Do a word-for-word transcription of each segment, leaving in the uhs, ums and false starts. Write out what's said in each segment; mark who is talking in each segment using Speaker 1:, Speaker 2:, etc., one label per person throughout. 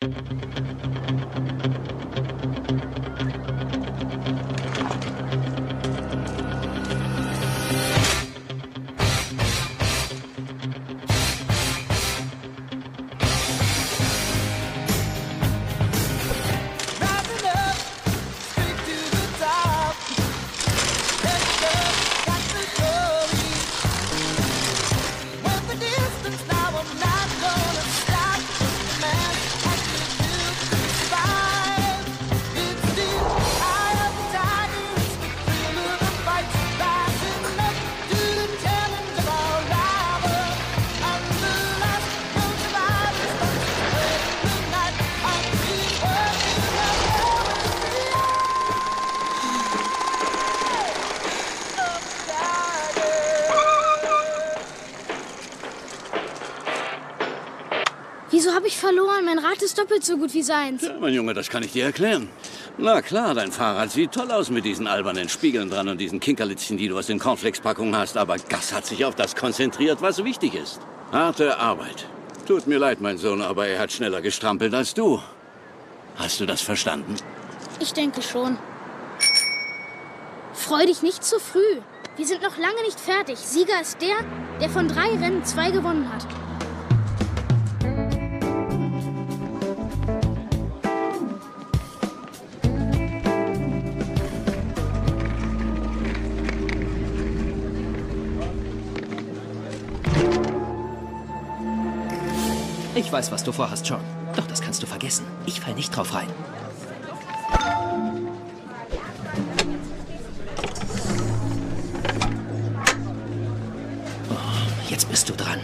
Speaker 1: Wieso habe ich verloren? Mein Rad ist doppelt so gut wie seins.
Speaker 2: Ja, mein Junge, das kann ich dir erklären. Na klar, dein Fahrrad sieht toll aus mit diesen albernen Spiegeln dran und diesen Kinkerlitzchen, die du aus den Cornflakes-Packungen hast. Aber Gus hat sich auf das konzentriert, was wichtig ist. Harte Arbeit. Tut mir leid, mein Sohn, aber er hat schneller gestrampelt als du. Hast du das verstanden?
Speaker 1: Ich denke schon. Freu dich nicht zu früh. Wir sind noch lange nicht fertig. Sieger ist der, der von drei Rennen zwei gewonnen hat.
Speaker 3: Ich weiß, was du vorhast, John. Doch das kannst du vergessen. Ich fall nicht drauf rein. Oh, jetzt bist du dran.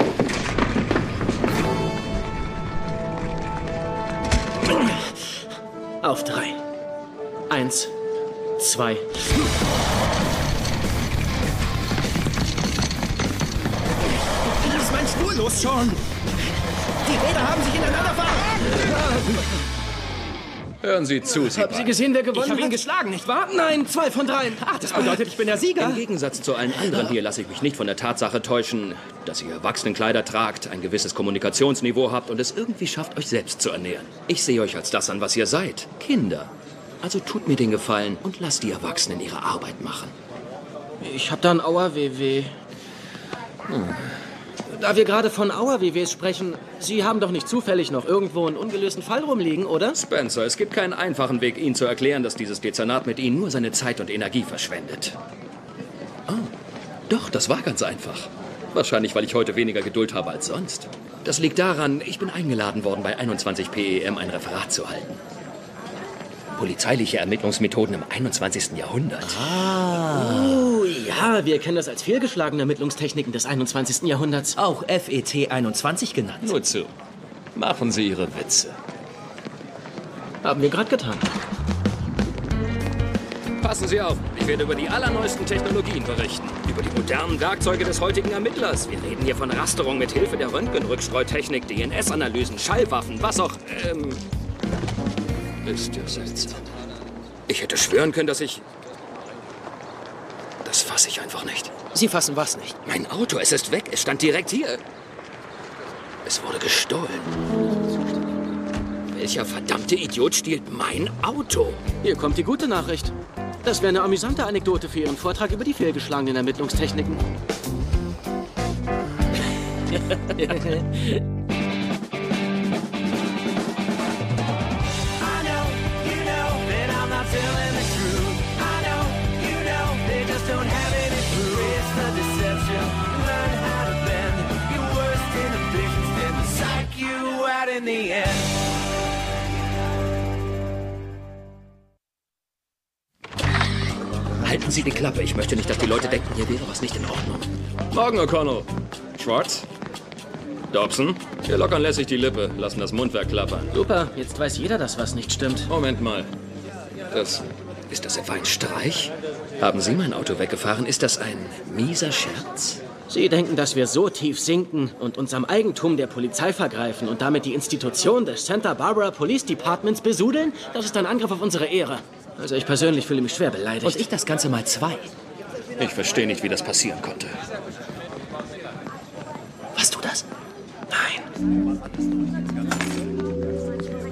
Speaker 3: Auf drei. Eins, zwei.
Speaker 4: Lass meinen Stuhl los, John! Die Räder haben sich ineinander verrannt!
Speaker 5: Hören Sie zu, Sie
Speaker 4: Haben Sie gesehen, wer gewonnen hat?
Speaker 3: Ich habe ihn geschlagen, nicht wahr?
Speaker 4: Nein, zwei von dreien.
Speaker 3: Ah, das bedeutet, ich bin der Sieger.
Speaker 5: Im Gegensatz zu allen anderen hier lasse ich mich nicht von der Tatsache täuschen, dass ihr Erwachsenenkleider tragt, ein gewisses Kommunikationsniveau habt und es irgendwie schafft, euch selbst zu ernähren. Ich sehe euch als das an, was ihr seid. Kinder. Also tut mir den Gefallen und lasst die Erwachsenen ihre Arbeit machen.
Speaker 3: Ich hab da ein Auer-W W. Hm. Da wir gerade von Auer-W Ws sprechen, Sie haben doch nicht zufällig noch irgendwo einen ungelösten Fall rumliegen, oder?
Speaker 5: Spencer, es gibt keinen einfachen Weg, Ihnen zu erklären, dass dieses Dezernat mit Ihnen nur seine Zeit und Energie verschwendet. Oh, doch, das war ganz einfach. Wahrscheinlich, weil ich heute weniger Geduld habe als sonst. Das liegt daran, ich bin eingeladen worden, bei einundzwanzig P E M ein Referat zu halten. Polizeiliche Ermittlungsmethoden im einundzwanzigsten Jahrhundert.
Speaker 3: Ah. Oh, ja, wir kennen das als fehlgeschlagene Ermittlungstechniken des einundzwanzigsten Jahrhunderts.
Speaker 6: Auch F E T einundzwanzig genannt.
Speaker 5: Nur zu. Machen Sie Ihre Witze.
Speaker 3: Haben wir gerade getan.
Speaker 5: Passen Sie auf, ich werde über die allerneuesten Technologien berichten. Über die modernen Werkzeuge des heutigen Ermittlers. Wir reden hier von Rasterung mit Hilfe der Röntgenrückstreutechnik, D N S-Analysen, Schallwaffen, was auch... Ähm... Ist ja seltsam. Ich hätte schwören können, dass ich... Das fasse ich einfach nicht.
Speaker 3: Sie fassen was nicht?
Speaker 5: Mein Auto, es ist weg. Es stand direkt hier. Es wurde gestohlen. Welcher verdammte Idiot stiehlt mein Auto?
Speaker 3: Hier kommt die gute Nachricht. Das wäre eine amüsante Anekdote für Ihren Vortrag über die fehlgeschlagenen Ermittlungstechniken.
Speaker 5: Halten Sie die Klappe. Ich möchte nicht, dass die Leute denken, hier wäre was nicht in Ordnung. Morgen, O'Connell. Schwartz? Dobson? Wir lockern lässig die Lippe, lassen das Mundwerk klappern.
Speaker 3: Super, jetzt weiß jeder, dass was nicht stimmt.
Speaker 5: Moment mal. Das... Ist das etwa ein Streich? Haben Sie mein Auto weggefahren? Ist das ein mieser Scherz?
Speaker 3: Sie denken, dass wir so tief sinken und uns am Eigentum der Polizei vergreifen und damit die Institution des Santa Barbara Police Departments besudeln? Das ist ein Angriff auf unsere Ehre. Also ich persönlich fühle mich schwer beleidigt.
Speaker 6: Und ich das Ganze mal zwei.
Speaker 5: Ich verstehe nicht, wie das passieren konnte.
Speaker 3: Warst du das? Nein.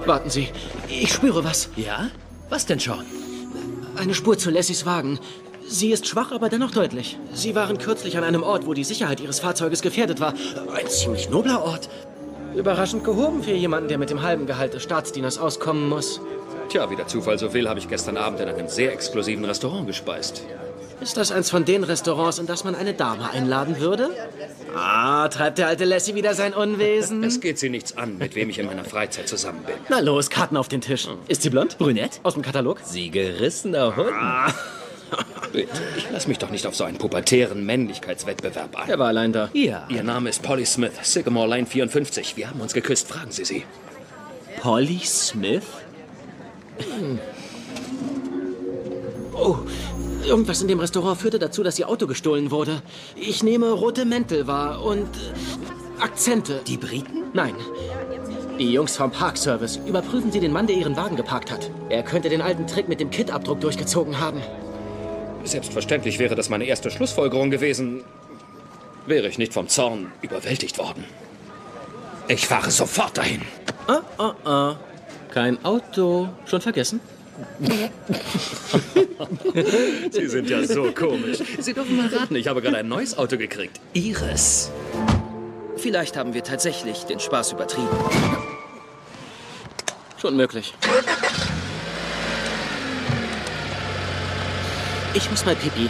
Speaker 3: Warten Sie, ich spüre was.
Speaker 6: Ja? Was denn schon?
Speaker 3: Eine Spur zu Lessies Wagen. Sie ist schwach, aber dennoch deutlich. Sie waren kürzlich an einem Ort, wo die Sicherheit Ihres Fahrzeuges gefährdet war. Ein ziemlich nobler Ort. Überraschend gehoben für jemanden, der mit dem halben Gehalt des Staatsdieners auskommen muss.
Speaker 5: Tja, wie der Zufall so will, habe ich gestern Abend in einem sehr exklusiven Restaurant gespeist.
Speaker 3: Ist das eins von den Restaurants, in das man eine Dame einladen würde? Ah, treibt der alte Lassie wieder sein Unwesen?
Speaker 5: Es geht Sie nichts an, mit wem ich in meiner Freizeit zusammen bin.
Speaker 3: Na los, Karten auf den Tisch. Ist sie blond?
Speaker 6: Brünett?
Speaker 3: Aus dem Katalog?
Speaker 6: Sie gerissener Hund. Ah.
Speaker 5: Bitte, ich lasse mich doch nicht auf so einen pubertären Männlichkeitswettbewerb ein.
Speaker 3: Er war allein da.
Speaker 6: Ja.
Speaker 5: Ihr Name ist Polly Smith, Sycamore Lane vierundfünfzig. Wir haben uns geküsst, fragen Sie sie.
Speaker 6: Polly Smith?
Speaker 3: Hm. Oh, irgendwas in dem Restaurant führte dazu, dass Ihr Auto gestohlen wurde. Ich nehme rote Mäntel wahr und äh, Akzente.
Speaker 6: Die Briten?
Speaker 3: Nein. Die Jungs vom Parkservice. Überprüfen Sie den Mann, der Ihren Wagen geparkt hat. Er könnte den alten Trick mit dem Kit-Abdruck durchgezogen haben.
Speaker 5: Selbstverständlich wäre das meine erste Schlussfolgerung gewesen, wäre ich nicht vom Zorn überwältigt worden. Ich fahre sofort dahin.
Speaker 3: Ah, ah, ah. Kein Auto. Schon vergessen?
Speaker 5: Sie sind ja so komisch. Sie dürfen mal raten, ich habe gerade ein neues Auto gekriegt.
Speaker 6: Ihres. Vielleicht haben wir tatsächlich den Spaß übertrieben.
Speaker 3: Schon möglich. Ich muss mal pipi.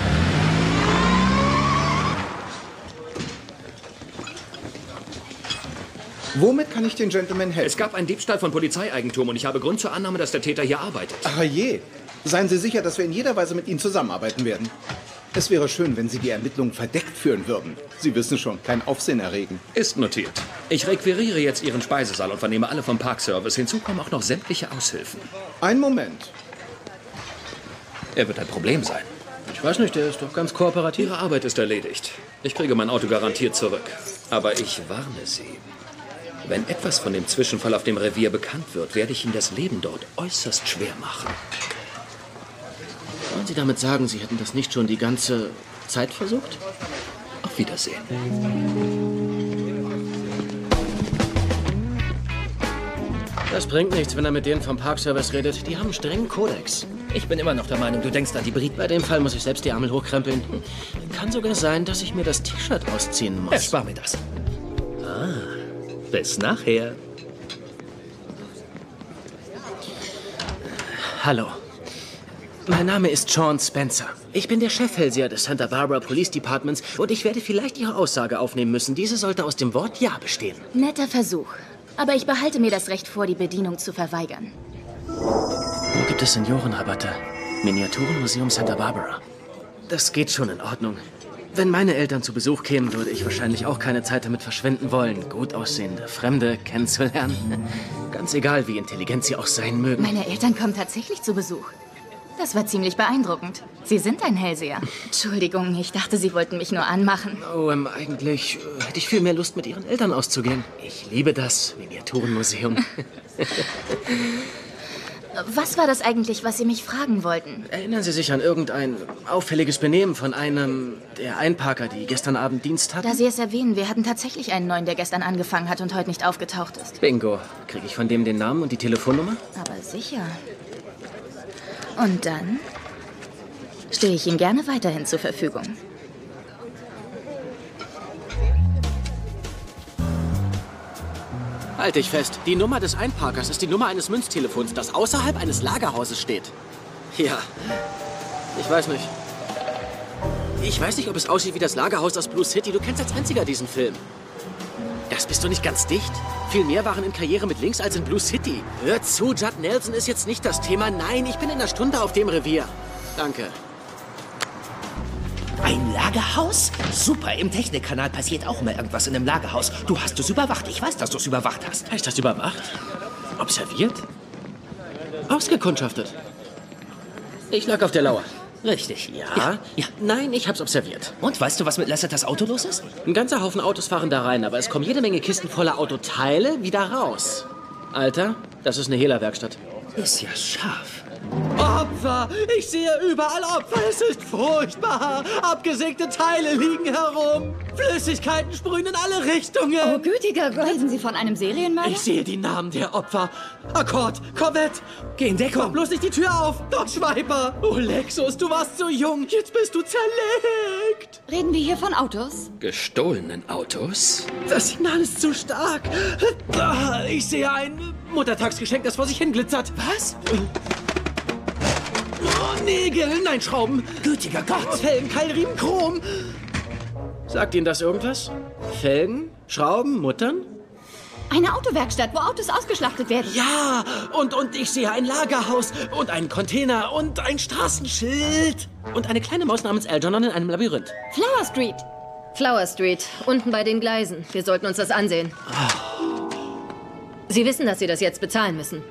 Speaker 4: Womit kann ich den Gentleman helfen?
Speaker 5: Es gab einen Diebstahl von Polizeieigentum und ich habe Grund zur Annahme, dass der Täter hier arbeitet.
Speaker 4: Ach je. Seien Sie sicher, dass wir in jeder Weise mit Ihnen zusammenarbeiten werden. Es wäre schön, wenn Sie die Ermittlungen verdeckt führen würden. Sie wissen schon, kein Aufsehen erregen.
Speaker 5: Ist notiert. Ich requiriere jetzt Ihren Speisesaal und vernehme alle vom Parkservice. Hinzu kommen auch noch sämtliche Aushilfen.
Speaker 4: Einen Moment.
Speaker 5: Er wird ein Problem sein.
Speaker 3: Ich weiß nicht, der ist doch ganz kooperativ.
Speaker 5: Ihre Arbeit ist erledigt. Ich kriege mein Auto garantiert zurück. Aber ich warne Sie. Wenn etwas von dem Zwischenfall auf dem Revier bekannt wird, werde ich Ihnen das Leben dort äußerst schwer machen.
Speaker 3: Wollen Sie damit sagen, Sie hätten das nicht schon die ganze Zeit versucht?
Speaker 5: Auf Wiedersehen.
Speaker 3: Das bringt nichts, wenn er mit denen vom Parkservice redet. Die haben einen strengen Kodex.
Speaker 6: Ich bin immer noch der Meinung, du denkst an die Briten.
Speaker 3: Bei dem Fall muss ich selbst die Ärmel hochkrempeln. Kann sogar sein, dass ich mir das T-Shirt ausziehen muss.
Speaker 6: Erspar mir das. Ah, bis nachher.
Speaker 3: Hallo. Mein Name ist Sean Spencer. Ich bin der Chefhellseher des Santa Barbara Police Departments und ich werde vielleicht Ihre Aussage aufnehmen müssen. Diese sollte aus dem Wort Ja bestehen.
Speaker 7: Netter Versuch. Aber ich behalte mir das Recht vor, die Bedienung zu verweigern.
Speaker 3: Wo gibt es Seniorenrabatte? Miniaturenmuseum Santa Barbara. Das geht schon in Ordnung. Wenn meine Eltern zu Besuch kämen, würde ich wahrscheinlich auch keine Zeit damit verschwenden wollen, gut aussehende Fremde kennenzulernen. Ganz egal, wie intelligent sie auch sein mögen.
Speaker 7: Meine Eltern kommen tatsächlich zu Besuch. Das war ziemlich beeindruckend. Sie sind ein Hellseher. Entschuldigung, ich dachte, Sie wollten mich nur anmachen.
Speaker 3: Oh, ähm, eigentlich äh, hätte ich viel mehr Lust, mit Ihren Eltern auszugehen. Ich liebe das Miniaturenmuseum.
Speaker 7: Was war das eigentlich, was Sie mich fragen wollten?
Speaker 3: Erinnern Sie sich an irgendein auffälliges Benehmen von einem der Einparker, die gestern Abend Dienst hatten?
Speaker 7: Da Sie es erwähnen, wir hatten tatsächlich einen neuen, der gestern angefangen hat und heute nicht aufgetaucht ist.
Speaker 3: Bingo. Kriege ich von dem den Namen und die Telefonnummer?
Speaker 7: Aber sicher. Und dann stehe ich ihm gerne weiterhin zur Verfügung.
Speaker 3: Halt dich fest. Die Nummer des Einparkers ist die Nummer eines Münztelefons, das außerhalb eines Lagerhauses steht. Ja, ich weiß nicht. Ich weiß nicht, ob es aussieht wie das Lagerhaus aus Blue City. Du kennst als einziger diesen Film. Das bist du nicht ganz dicht. Viel mehr waren in Karriere mit links als in Blue City. Hör zu, Judd Nelson ist jetzt nicht das Thema. Nein, ich bin in einer Stunde auf dem Revier. Danke.
Speaker 6: Ein Lagerhaus? Super, im Technikkanal passiert auch immer irgendwas in einem Lagerhaus. Du hast es überwacht. Ich weiß, dass du es überwacht hast.
Speaker 3: Heißt das überwacht? Observiert? Ausgekundschaftet. Ich lag auf der Lauer.
Speaker 6: Richtig.
Speaker 3: Ja?
Speaker 6: Ja. ja.
Speaker 3: Nein, ich hab's observiert.
Speaker 6: Und weißt du, was mit Lasseters Auto los ist?
Speaker 3: Ein ganzer Haufen Autos fahren da rein, aber es kommen jede Menge Kisten voller Autoteile wieder raus. Alter, das ist eine Hehlerwerkstatt.
Speaker 6: Ist ja scharf.
Speaker 3: Oh, Opfer! Ich sehe überall Opfer. Es ist furchtbar. Abgesägte Teile liegen herum. Flüssigkeiten sprühen in alle Richtungen.
Speaker 8: Oh, gütiger Gott. Reden Sie von einem Serienmörder?
Speaker 3: Ich sehe die Namen der Opfer. Akkord, Corvette. Geh in Deckung. Mach bloß nicht die Tür auf. Dodge Viper. Oh, Lexus, du warst so jung. Jetzt bist du zerlegt.
Speaker 8: Reden wir hier von Autos?
Speaker 5: Gestohlenen Autos?
Speaker 3: Das Signal ist zu stark. Ah, ich sehe ein Muttertagsgeschenk, das vor sich hin glitzert.
Speaker 6: Was?
Speaker 3: Oh, Nägel, nein, Schrauben.
Speaker 6: Gütiger Gott.
Speaker 3: Felgen, Keilriemen, Chrom. Sagt Ihnen das irgendwas? Felgen, Schrauben, Muttern?
Speaker 8: Eine Autowerkstatt, wo Autos ausgeschlachtet werden.
Speaker 3: Ja, und, und ich sehe ein Lagerhaus und einen Container und ein Straßenschild. Und eine kleine Maus namens Algernon in einem Labyrinth.
Speaker 8: Flower Street.
Speaker 9: Flower Street, unten bei den Gleisen. Wir sollten uns das ansehen. Sie wissen, dass Sie das jetzt bezahlen müssen.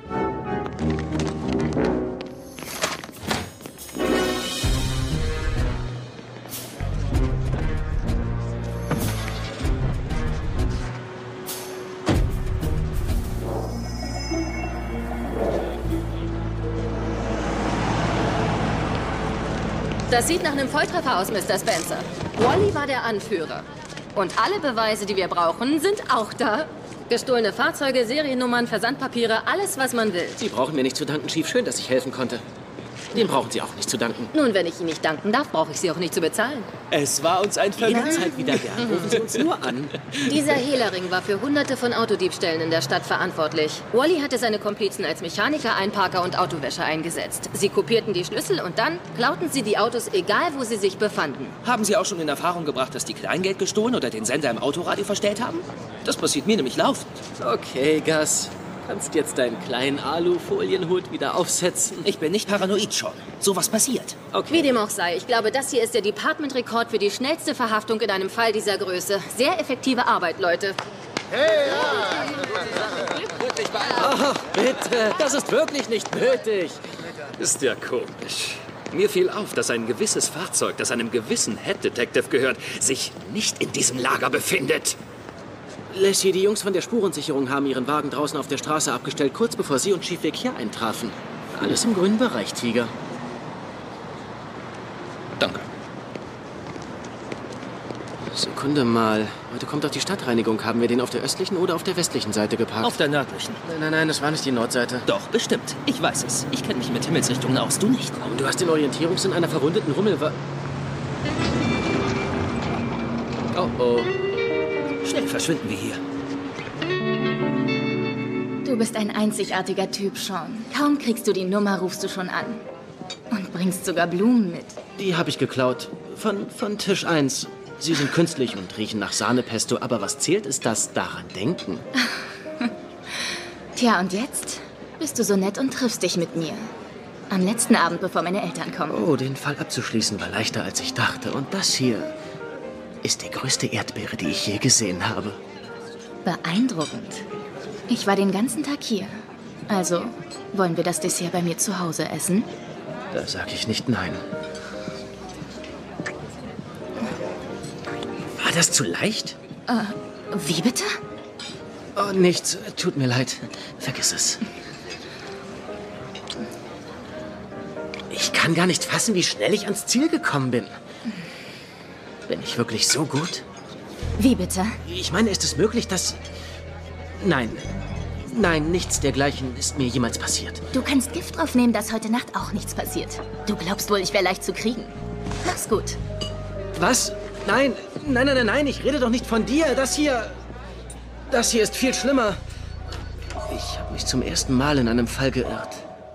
Speaker 9: Das sieht nach einem Volltreffer aus, Mister Spencer. Wally war der Anführer. Und alle Beweise, die wir brauchen, sind auch da. Gestohlene Fahrzeuge, Seriennummern, Versandpapiere, alles, was man will.
Speaker 3: Sie brauchen mir nicht zu danken, Chief. Schön, dass ich helfen konnte. Dem brauchen Sie auch nicht zu danken.
Speaker 9: Nun, wenn ich Ihnen nicht danken darf, brauche ich Sie auch nicht zu bezahlen.
Speaker 10: Es war uns ein Vergnügen.
Speaker 3: Jederzeit wieder gern. Rufen Sie uns nur an.
Speaker 9: Dieser Hehlerring war für hunderte von Autodiebstählen in der Stadt verantwortlich. Wally hatte seine Komplizen als Mechaniker, Einparker und Autowäscher eingesetzt. Sie kopierten die Schlüssel und dann klauten sie die Autos, egal wo sie sich befanden.
Speaker 6: Haben Sie auch schon in Erfahrung gebracht, dass die Kleingeld gestohlen oder den Sender im Autoradio verstellt haben? Das passiert mir nämlich laufend.
Speaker 3: Okay, Gus. Du kannst jetzt deinen kleinen Alufolienhut wieder aufsetzen.
Speaker 6: Ich bin nicht paranoid schon. Sowas passiert.
Speaker 9: Okay. Wie dem auch sei, ich glaube, das hier ist der Department-Rekord für die schnellste Verhaftung in einem Fall dieser Größe. Sehr effektive Arbeit, Leute.
Speaker 10: Hey, ja! Wirklich
Speaker 3: Ach, bitte. Das ist wirklich nicht nötig.
Speaker 5: Ist ja komisch. Mir fiel auf, dass ein gewisses Fahrzeug, das einem gewissen Head Detective gehört, sich nicht in diesem Lager befindet.
Speaker 3: Lassie, die Jungs von der Spurensicherung haben ihren Wagen draußen auf der Straße abgestellt, kurz bevor Sie und Chief Vic hier eintrafen. Alles im grünen Bereich, Tiger.
Speaker 6: Danke.
Speaker 3: Sekunde mal. Heute kommt doch die Stadtreinigung. Haben wir den auf der östlichen oder auf der westlichen Seite geparkt?
Speaker 6: Auf der nördlichen.
Speaker 3: Nein, nein, nein, das war nicht die Nordseite.
Speaker 6: Doch, bestimmt. Ich weiß es. Ich kenne mich mit Himmelsrichtungen aus. Du nicht.
Speaker 3: Und du hast den Orientierungssinn einer verwundeten Rummelwa... Oh, oh.
Speaker 6: Schnell verschwinden wir hier.
Speaker 7: Du bist ein einzigartiger Typ, Sean. Kaum kriegst du die Nummer, rufst du schon an. Und bringst sogar Blumen mit.
Speaker 3: Die habe ich geklaut. Von, von Tisch eins. Sie sind künstlich und riechen nach Sahnepesto, aber was zählt, ist das daran denken.
Speaker 7: Tja, und jetzt bist du so nett und triffst dich mit mir. Am letzten Abend, bevor meine Eltern kommen.
Speaker 3: Oh, den Fall abzuschließen war leichter, als ich dachte. Und das hier ist die größte Erdbeere, die ich je gesehen habe.
Speaker 7: Beeindruckend. Ich war den ganzen Tag hier. Also, wollen wir das Dessert bei mir zu Hause essen?
Speaker 3: Da sage ich nicht nein. War das zu leicht?
Speaker 7: Äh, wie bitte?
Speaker 3: Oh, nichts. Tut mir leid. Vergiss es. Ich kann gar nicht fassen, wie schnell ich ans Ziel gekommen bin. Bin ich wirklich so gut?
Speaker 7: Wie bitte?
Speaker 3: Ich meine, ist es möglich, dass... Nein. Nein, nichts dergleichen ist mir jemals passiert.
Speaker 7: Du kannst Gift drauf nehmen, dass heute Nacht auch nichts passiert. Du glaubst wohl, ich wäre leicht zu kriegen. Mach's gut.
Speaker 3: Was? Nein, nein, nein, nein, nein, ich rede doch nicht von dir. Das hier... Das hier ist viel schlimmer. Ich habe mich zum ersten Mal in einem Fall geirrt.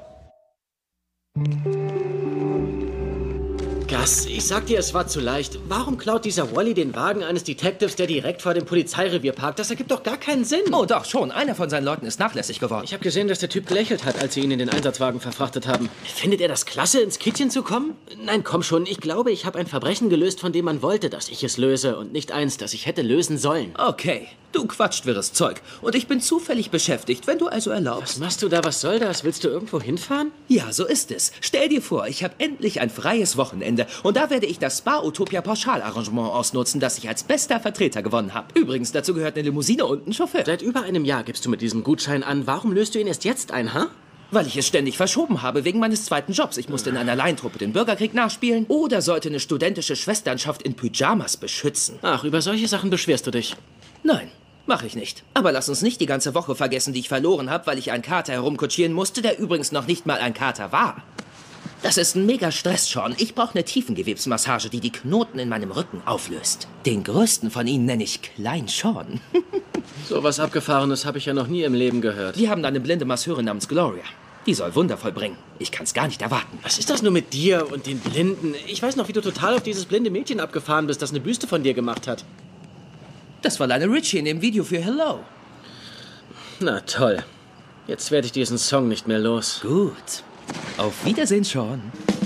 Speaker 3: Gus, ich sag dir, es war zu leicht. Warum klaut dieser Wally den Wagen eines Detectives, der direkt vor dem Polizeirevier parkt? Das ergibt doch gar keinen Sinn.
Speaker 6: Oh, doch, schon. Einer von seinen Leuten ist nachlässig geworden.
Speaker 3: Ich habe gesehen, dass der Typ gelächelt hat, als sie ihn in den Einsatzwagen verfrachtet haben. Findet er das klasse, ins Kittchen zu kommen? Nein, komm schon. Ich glaube, ich habe ein Verbrechen gelöst, von dem man wollte, dass ich es löse. Und nicht eins, das ich hätte lösen sollen.
Speaker 6: Okay, du quatscht wirres Zeug. Und ich bin zufällig beschäftigt, wenn du also erlaubst.
Speaker 3: Was machst du da? Was soll das? Willst du irgendwo hinfahren?
Speaker 6: Ja, so ist es. Stell dir vor, ich habe endlich ein freies Wochenende. Und da werde ich das Spa-Utopia-Pauschalarrangement ausnutzen, das ich als bester Vertreter gewonnen habe. Übrigens, dazu gehört eine Limousine und ein Chauffeur.
Speaker 3: Seit über einem Jahr gibst du mit diesem Gutschein an. Warum löst du ihn erst jetzt ein, ha?
Speaker 6: Weil ich es ständig verschoben habe, wegen meines zweiten Jobs. Ich musste in einer Laientruppe den Bürgerkrieg nachspielen oder sollte eine studentische Schwesternschaft in Pyjamas beschützen.
Speaker 3: Ach, über solche Sachen beschwerst du dich?
Speaker 6: Nein, mache ich nicht. Aber lass uns nicht die ganze Woche vergessen, die ich verloren habe, weil ich einen Kater herumkutschieren musste, der übrigens noch nicht mal ein Kater war. Das ist ein mega Stress, Sean. Ich brauche eine Tiefengewebsmassage, die die Knoten in meinem Rücken auflöst. Den größten von ihnen nenne ich Klein Sean.
Speaker 3: So was Abgefahrenes habe ich ja noch nie im Leben gehört.
Speaker 6: Wir haben eine blinde Masseurin namens Gloria. Die soll Wunder vollbringen. Ich kann es gar nicht erwarten.
Speaker 3: Was ist das nur mit dir und den Blinden? Ich weiß noch, wie du total auf dieses blinde Mädchen abgefahren bist, das eine Büste von dir gemacht hat.
Speaker 6: Das war Lionel Richie in dem Video für Hello.
Speaker 3: Na toll. Jetzt werde ich diesen Song nicht mehr los.
Speaker 6: Gut. Auf Wiedersehen, Sean.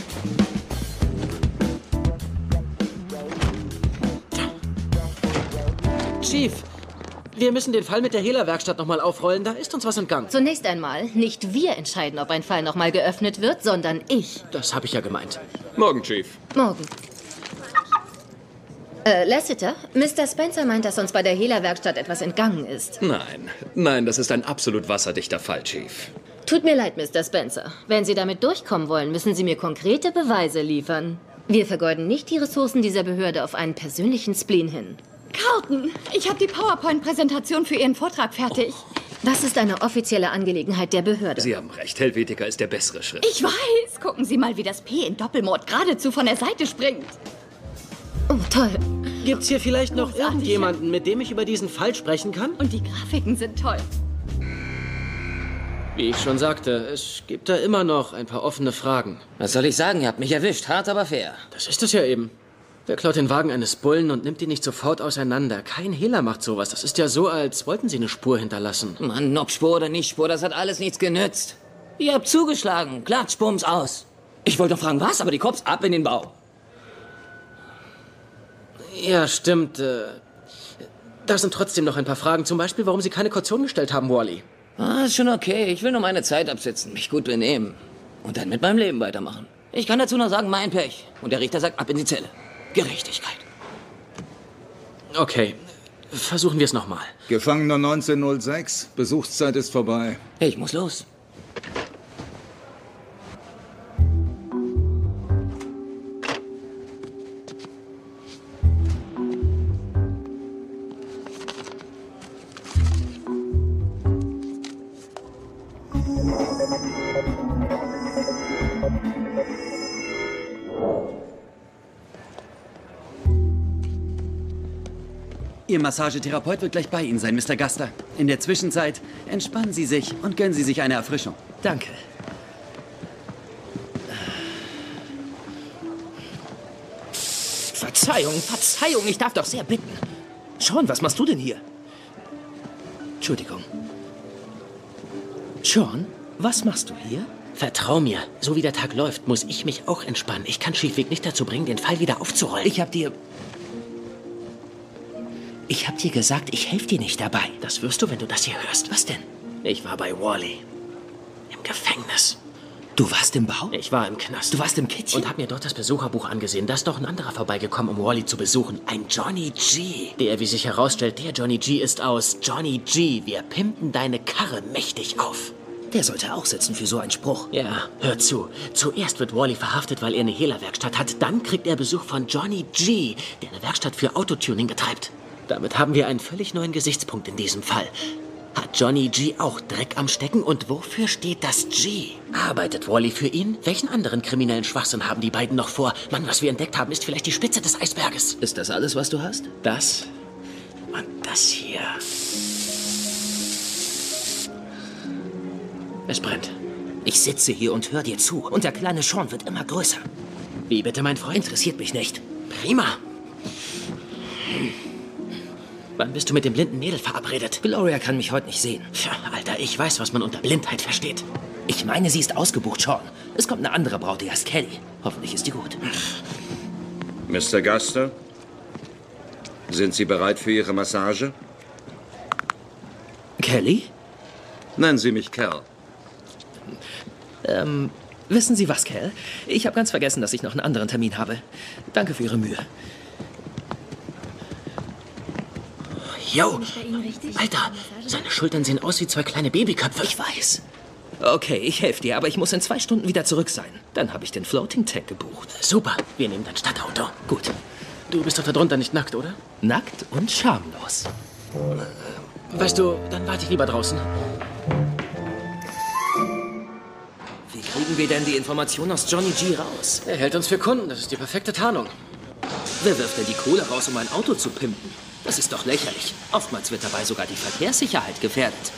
Speaker 3: Chief, wir müssen den Fall mit der Hehlerwerkstatt nochmal aufrollen. Da ist uns was entgangen.
Speaker 9: Zunächst einmal, nicht wir entscheiden, ob ein Fall nochmal geöffnet wird, sondern ich.
Speaker 3: Das habe ich ja gemeint.
Speaker 5: Morgen, Chief.
Speaker 9: Morgen. Äh, Lassiter, Mister Spencer meint, dass uns bei der Hehlerwerkstatt etwas entgangen ist.
Speaker 5: Nein, nein, das ist ein absolut wasserdichter Fall, Chief.
Speaker 9: Tut mir leid, Mister Spencer. Wenn Sie damit durchkommen wollen, müssen Sie mir konkrete Beweise liefern. Wir vergeuden nicht die Ressourcen dieser Behörde auf einen persönlichen Spleen hin.
Speaker 8: Carlton, ich habe die PowerPoint-Präsentation für Ihren Vortrag fertig.
Speaker 9: Oh. Das ist eine offizielle Angelegenheit der Behörde.
Speaker 5: Sie haben recht, Helvetica ist der bessere Schritt.
Speaker 8: Ich weiß. Gucken Sie mal, wie das P in Doppelmord geradezu von der Seite springt.
Speaker 9: Oh, toll.
Speaker 3: Gibt's hier vielleicht noch Großartig. irgendjemanden, mit dem ich über diesen Fall sprechen kann?
Speaker 8: Und die Grafiken sind toll.
Speaker 3: Wie ich schon sagte, es gibt da immer noch ein paar offene Fragen.
Speaker 11: Was soll ich sagen? Ihr habt mich erwischt. Hart, aber fair.
Speaker 3: Das ist es ja eben. Wer klaut den Wagen eines Bullen und nimmt ihn nicht sofort auseinander? Kein Hehler macht sowas. Das ist ja so, als wollten sie eine Spur hinterlassen.
Speaker 11: Mann, ob Spur oder nicht Spur, das hat alles nichts genützt. Ihr habt zugeschlagen. Klatsch, Bums, aus. Ich wollte doch fragen, was? Aber die Cops ab in den Bau.
Speaker 3: Ja, stimmt. Da sind trotzdem noch ein paar Fragen. Zum Beispiel, warum Sie keine Kaution gestellt haben, Wally.
Speaker 11: Ah, ist schon okay. Ich will nur meine Zeit absitzen, mich gut benehmen. Und dann mit meinem Leben weitermachen. Ich kann dazu nur sagen, mein Pech. Und der Richter sagt, ab in die Zelle. Gerechtigkeit.
Speaker 3: Okay, versuchen wir es nochmal.
Speaker 12: Gefangener neunzehn null sechs, Besuchszeit ist vorbei.
Speaker 11: Ich muss los.
Speaker 13: Ihr Massagetherapeut wird gleich bei Ihnen sein, Mister Gaster. In der Zwischenzeit entspannen Sie sich und gönnen Sie sich eine Erfrischung.
Speaker 6: Danke. Verzeihung, Verzeihung, ich darf doch sehr bitten. Sean, was machst du denn hier? Entschuldigung. Sean, was machst du hier?
Speaker 3: Vertrau mir, so wie der Tag läuft, muss ich mich auch entspannen. Ich kann Schiefweg nicht dazu bringen, den Fall wieder aufzurollen.
Speaker 6: Ich hab dir... Ich hab dir gesagt, ich helfe dir nicht dabei.
Speaker 3: Das wirst du, wenn du das hier hörst. Was denn? Ich war bei Wally. Im Gefängnis.
Speaker 6: Du warst im Bau?
Speaker 3: Ich war im Knast.
Speaker 6: Du warst im Kittchen?
Speaker 3: Und hab mir dort das Besucherbuch angesehen. Da ist doch ein anderer vorbeigekommen, um Wally zu besuchen. Ein Johnny G. Der, wie sich herausstellt, der Johnny G ist aus Johnny G. Wir pimpen deine Karre mächtig auf.
Speaker 6: Der sollte auch sitzen für so einen Spruch.
Speaker 3: Ja, hör zu. Zuerst wird Wally verhaftet, weil er eine Hehlerwerkstatt hat. Dann kriegt er Besuch von Johnny G., der eine Werkstatt für Autotuning betreibt. Damit haben wir einen völlig neuen Gesichtspunkt in diesem Fall. Hat Johnny G. auch Dreck am Stecken? Und wofür steht das G? Arbeitet Wally für ihn? Welchen anderen kriminellen Schwachsinn haben die beiden noch vor? Mann, was wir entdeckt haben, ist vielleicht die Spitze des Eisberges.
Speaker 6: Ist das alles, was du hast?
Speaker 3: Das und das hier. Es brennt.
Speaker 6: Ich sitze hier und höre dir zu. Und der kleine Sean wird immer größer.
Speaker 3: Wie bitte, mein Freund?
Speaker 6: Interessiert mich nicht.
Speaker 3: Prima. Wann bist du mit dem blinden Mädel verabredet?
Speaker 6: Gloria kann mich heute nicht sehen.
Speaker 3: Tja, Alter, ich weiß, was man unter Blindheit versteht.
Speaker 6: Ich meine, sie ist ausgebucht, Sean. Es kommt eine andere Braut, die heißt Kelly. Hoffentlich ist die gut.
Speaker 14: Mister Gaster, sind Sie bereit für Ihre Massage?
Speaker 6: Kelly?
Speaker 14: Nennen Sie mich Cal.
Speaker 6: Ähm, wissen Sie was, Cal? Ich habe ganz vergessen, dass ich noch einen anderen Termin habe. Danke für Ihre Mühe.
Speaker 3: Yo, Alter, seine Schultern sehen aus wie zwei kleine Babyköpfe.
Speaker 6: Ich weiß. Okay, ich helfe dir, aber ich muss in zwei Stunden wieder zurück sein. Dann habe ich den Floating Tag gebucht.
Speaker 3: Super, wir nehmen dein Stadtauto.
Speaker 6: Gut.
Speaker 3: Du bist doch da drunter nicht nackt, oder?
Speaker 6: Nackt und schamlos.
Speaker 3: Weißt du, dann warte ich lieber draußen.
Speaker 6: Wie kriegen wir denn die Information aus Johnny G raus?
Speaker 3: Er hält uns für Kunden, das ist die perfekte Tarnung.
Speaker 6: Wer wirft denn die Kohle raus, um ein Auto zu pimpen? Das ist doch lächerlich. Oftmals wird dabei sogar die Verkehrssicherheit gefährdet.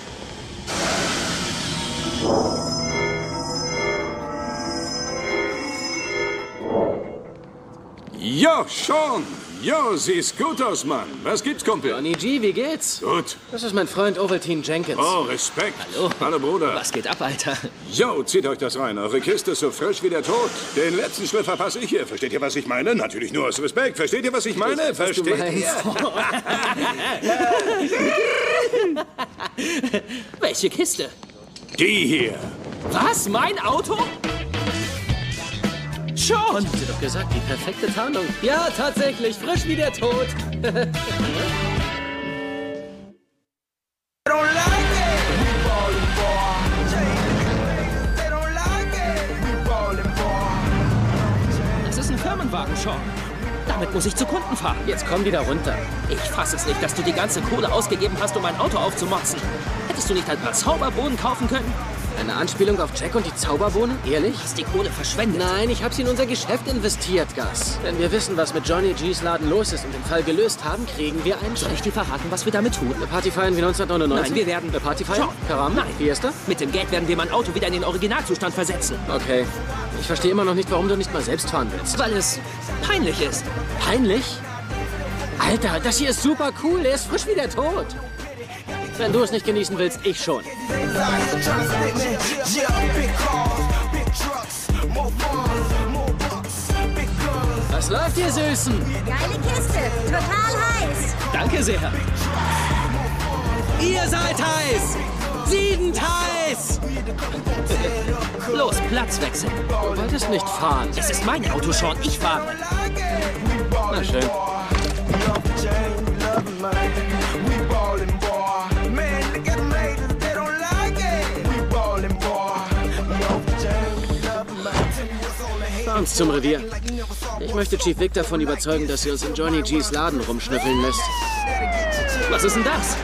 Speaker 15: Jo, Sean! Jo, siehst gut aus, Mann. Was gibt's, Kumpel?
Speaker 3: Johnny G, wie geht's?
Speaker 15: Gut.
Speaker 3: Das ist mein Freund Ovaltine Jenkins.
Speaker 15: Oh, Respekt.
Speaker 6: Hallo.
Speaker 15: Hallo, Bruder.
Speaker 6: Was geht ab, Alter?
Speaker 15: Jo, zieht euch das rein. Eure Kiste ist so frisch wie der Tod. Den letzten Schliff verpasse ich hier. Versteht ihr, was ich meine? Natürlich nur aus Respekt. Versteht ihr, was ich meine?
Speaker 3: Ich weiß, was
Speaker 15: Versteht
Speaker 3: du meinst.
Speaker 15: ihr?
Speaker 6: Welche Kiste?
Speaker 15: Die hier.
Speaker 6: Was? Mein Auto? Schon!
Speaker 3: Ich hab dir doch gesagt, die perfekte Tarnung. Ja, tatsächlich, frisch wie der Tod.
Speaker 6: Das ist ein Firmenwagen, Sean. Damit muss ich zu Kunden fahren.
Speaker 3: Jetzt komm wieder runter.
Speaker 6: Ich fasse es nicht, dass du die ganze Kohle ausgegeben hast, um ein Auto aufzumotzen. Hättest du nicht ein paar Zauberbohnen kaufen können?
Speaker 3: Eine Anspielung auf Jack und die Zauberbohnen? Ehrlich?
Speaker 6: Du hast die Kohle verschwendet.
Speaker 3: Nein, ich habe sie in unser Geschäft investiert, Gus. Wenn wir wissen, was mit Johnny G's Laden los ist und den Fall gelöst haben, kriegen wir einen...
Speaker 6: Soll ich dir verraten, was wir damit tun?
Speaker 3: Eine Party feiern wie neunzehnhundertneunundneunzig?
Speaker 6: Nein, wir werden...
Speaker 3: Eine Party feiern? Karam?
Speaker 6: Nein.
Speaker 3: Fiesta?
Speaker 6: Mit dem Geld werden wir mein Auto wieder in den Originalzustand versetzen.
Speaker 3: Okay. Ich verstehe immer noch nicht, warum du nicht mal selbst fahren willst.
Speaker 6: Weil es peinlich ist.
Speaker 3: Peinlich? Alter, das hier ist super cool. Er ist frisch wie der Tod. Wenn du es nicht genießen willst, ich schon. Was läuft hier, Süßen?
Speaker 16: Geile Kiste, total heiß.
Speaker 6: Danke sehr.
Speaker 3: Ihr seid heiß! Sie sind heiß!
Speaker 6: Los, Platz wechseln.
Speaker 3: Du wolltest nicht fahren.
Speaker 6: Es ist mein Auto, Sean. Ich fahre.
Speaker 3: Na schön. Fahr uns zum Revier. Ich möchte Chief Vic davon überzeugen, dass sie uns in Johnny G's Laden rumschnüffeln lässt.
Speaker 6: Was ist denn das?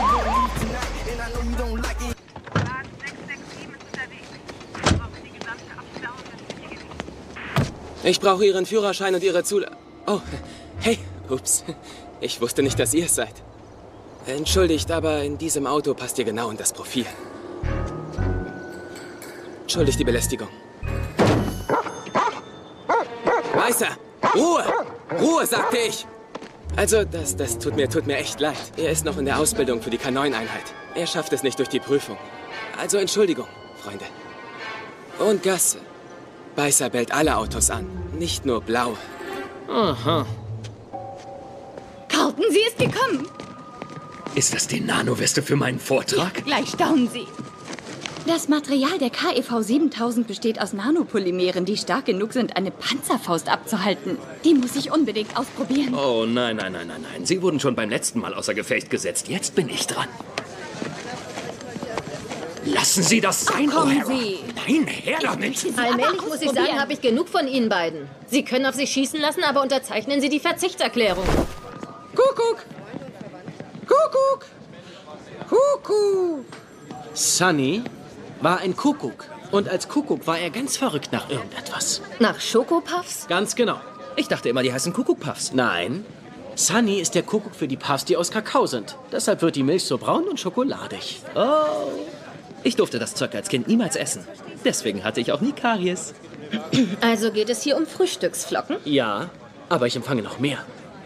Speaker 17: Ich brauche Ihren Führerschein und Ihre Zula... Oh, hey, ups. Ich wusste nicht, dass ihr es seid. Entschuldigt, aber in diesem Auto passt ihr genau in das Profil. Entschuldigt die Belästigung. Weißer! Ruhe! Ruhe, sagte ich! Also, das, das tut mir, tut mir echt leid. Er ist noch in der Ausbildung für die K neun Einheit. Er schafft es nicht durch die Prüfung. Also Entschuldigung, Freunde. Und Gus. Beißer bellt alle Autos an, nicht nur blau.
Speaker 3: Aha.
Speaker 7: Carlton, sie ist gekommen.
Speaker 5: Ist das die Nanoweste für meinen Vortrag?
Speaker 7: Gleich staunen Sie. Das Material der K E V siebentausend besteht aus Nanopolymeren, die stark genug sind, eine Panzerfaust abzuhalten. Die muss ich unbedingt ausprobieren.
Speaker 5: Oh nein, nein, nein, nein, nein. Sie wurden schon beim letzten Mal außer Gefecht gesetzt. Jetzt bin ich dran. Lassen Sie das sein,
Speaker 9: Ach, kommen
Speaker 5: O'Hara.
Speaker 9: Sie.
Speaker 5: Nein, her damit.
Speaker 9: Allmählich muss ich sagen, habe ich genug von Ihnen beiden. Sie können auf sich schießen lassen, aber unterzeichnen Sie die Verzichtserklärung.
Speaker 3: Kuckuck! Kuckuck! Kuckuck! Sunny war ein Kuckuck. Und als Kuckuck war er ganz verrückt nach irgendetwas.
Speaker 9: Nach Schokopuffs?
Speaker 3: Ganz genau.
Speaker 6: Ich dachte immer, die heißen Kuckuckpuffs.
Speaker 3: Nein. Sunny ist der Kuckuck für die Puffs, die aus Kakao sind. Deshalb wird die Milch so braun und schokoladig.
Speaker 6: Oh. Ich durfte das Zeug als Kind niemals essen. Deswegen hatte ich auch nie Karies.
Speaker 9: Also geht es hier um Frühstücksflocken?
Speaker 3: Ja, aber ich empfange noch mehr.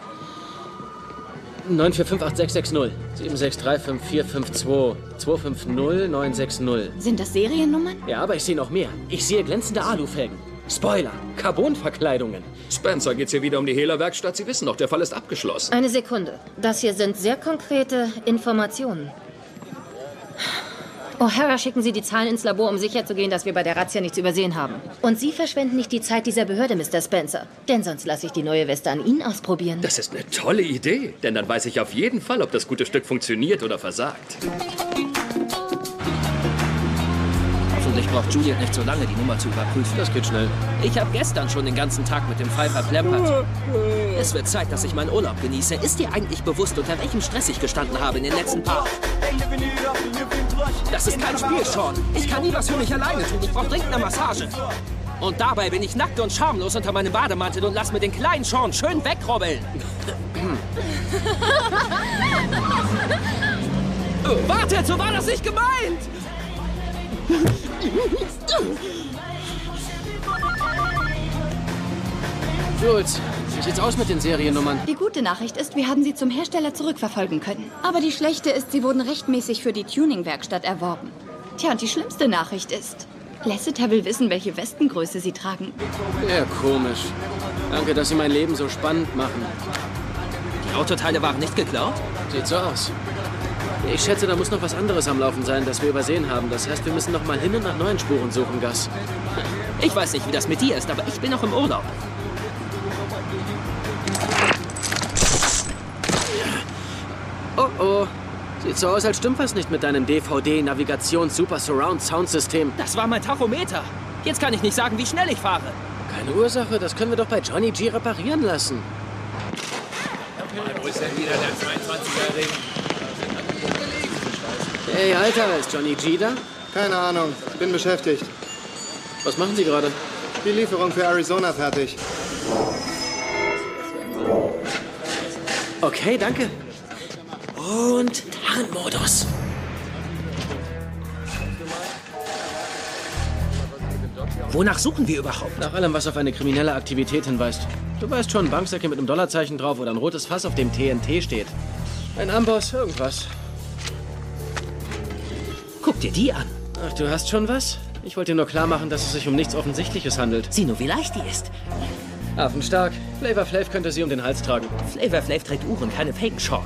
Speaker 3: neun vier fünf acht sechs sechs null, sieben sechs drei fünf vier fünf zwei, zwei fünf null neun sechs null.
Speaker 7: Sind das Seriennummern?
Speaker 3: Ja, aber ich sehe noch mehr. Ich sehe glänzende Alufelgen, Spoiler, Carbonverkleidungen.
Speaker 5: Spencer, geht's hier wieder um die Hehler-Werkstatt? Sie wissen doch, der Fall ist abgeschlossen.
Speaker 9: Eine Sekunde. Das hier sind sehr konkrete Informationen. O'Hara, schicken Sie die Zahlen ins Labor, um sicherzugehen, dass wir bei der Razzia nichts übersehen haben. Und Sie verschwenden nicht die Zeit dieser Behörde, Mister Spencer. Denn sonst lasse ich die neue Weste an Ihnen ausprobieren.
Speaker 5: Das ist eine tolle Idee. Denn dann weiß ich auf jeden Fall, ob das gute Stück funktioniert oder versagt.
Speaker 6: Hoffentlich braucht Juliet nicht so lange, die Nummer zu überprüfen.
Speaker 3: Das geht schnell.
Speaker 6: Ich habe gestern schon den ganzen Tag mit dem Fall verplempert. Es wird Zeit, dass ich meinen Urlaub genieße. Ist dir eigentlich bewusst, unter welchem Stress ich gestanden habe in den letzten paar... Das ist kein Spiel, Sean. Ich kann nie was für mich alleine tun. Ich brauche dringend eine Massage. Und dabei bin ich nackt und schamlos unter meinem Bademantel und lass mir den kleinen Sean schön wegrobbeln. Oh, wartet, so war das nicht gemeint!
Speaker 3: Jules, wie sieht's aus mit den Seriennummern?
Speaker 7: Die gute Nachricht ist, wir haben sie zum Hersteller zurückverfolgen können. Aber die schlechte ist, sie wurden rechtmäßig für die Tuning-Werkstatt erworben. Tja, und die schlimmste Nachricht ist, Lasseter will wissen, welche Westengröße sie tragen.
Speaker 3: Ja, komisch. Danke, dass Sie mein Leben so spannend machen.
Speaker 6: Die Autoteile waren nicht geklaut?
Speaker 3: Sieht so aus. Ich schätze, da muss noch was anderes am Laufen sein, das wir übersehen haben. Das heißt, wir müssen noch mal hin und nach neuen Spuren suchen, Gus.
Speaker 6: Ich weiß nicht, wie das mit dir ist, aber ich bin noch im Urlaub.
Speaker 3: Oh oh. Sieht so aus, als stimmt was nicht mit deinem D V D-Navigations-Super-Surround-Sound-System.
Speaker 6: Das war mein Tachometer. Jetzt kann ich nicht sagen, wie schnell ich fahre.
Speaker 3: Keine Ursache, das können wir doch bei Johnny G reparieren lassen.
Speaker 10: Wo ist denn wieder der zweiundzwanziger-Ring?
Speaker 3: Hey, Alter, ist Johnny G da?
Speaker 18: Keine Ahnung, bin beschäftigt.
Speaker 3: Was machen Sie gerade?
Speaker 18: Die Lieferung für Arizona fertig.
Speaker 3: Okay, danke. Und Tarnmodus.
Speaker 6: Wonach suchen wir überhaupt?
Speaker 3: Nach allem, was auf eine kriminelle Aktivität hinweist. Du weißt schon, Banksäcke mit einem Dollarzeichen drauf oder ein rotes Fass, auf dem T N T steht. Ein Amboss, irgendwas.
Speaker 6: Guck dir die an.
Speaker 3: Ach, du hast schon was? Ich wollte dir nur klar machen, dass es sich um nichts Offensichtliches handelt.
Speaker 6: Sieh nur, wie leicht die ist.
Speaker 3: Affenstark. Flavor Flav könnte sie um den Hals tragen.
Speaker 6: Flavor Flav trägt Uhren, keine Faken, Sean.